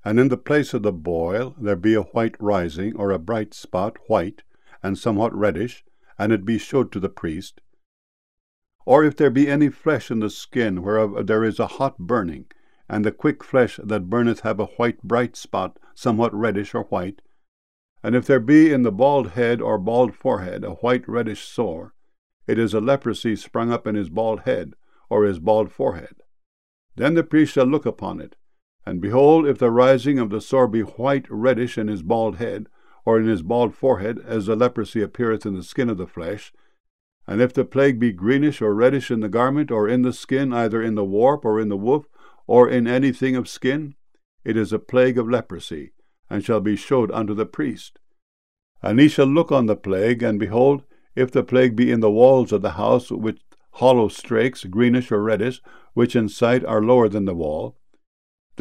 and in the place of the boil there be a white rising, or a bright spot, white, and somewhat reddish, and it be shewed to the priest. Or if there be any flesh in the skin, whereof there is a hot burning, and the quick flesh that burneth have a white bright spot, somewhat reddish or white, and if there be in the bald head or bald forehead a white reddish sore, it is a leprosy sprung up in his bald head, or his bald forehead. Then the priest shall look upon it, and behold, if the rising of the sore be white reddish in his bald head, or in his bald forehead, as the leprosy appeareth in the skin of the flesh, and if the plague be greenish or reddish in the garment, or in the skin, either in the warp, or in the woof, or in anything of skin, it is a plague of leprosy, and shall be showed unto the priest. And he shall look on the plague, and behold, if the plague be in the walls of the house with hollow strakes, greenish or reddish, which in sight are lower than the wall,